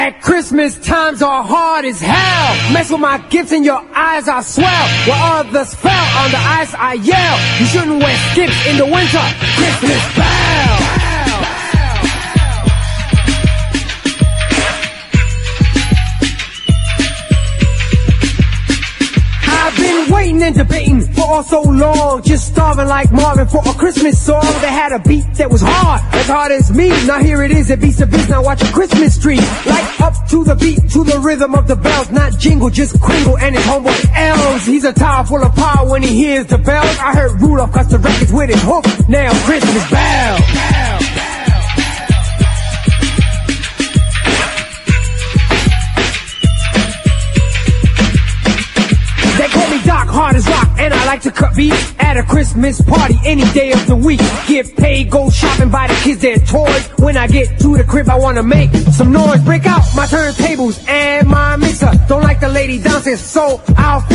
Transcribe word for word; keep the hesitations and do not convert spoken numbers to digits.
At Christmas times are hard as hell. Mess with my gifts and your eyes I swell. While others fell on the ice I yell. You shouldn't wear skips in the winter. Christmas bell. I've been waiting and debating for all so long, just starving like Marvin for a Christmas song that had a beat that was hard, as hard as me. Now here it is, it beats the beat. Now watch a Christmas tree light up to the beat, to the rhythm of the bells. Not jingle, just Kringle and his homeboy Elves. He's a tower full of power when he hears the bells. I heard Rudolph cuts the records with his hook. Now Christmas bell. They call me Doc, hard as rock, and I like to cut beats at a Christmas party any day of the week. Get paid, go shopping, buy the kids their toys. When I get to the crib, I wanna make some noise. Break out my turntables and my mixer. Don't like the lady downstairs, so I'll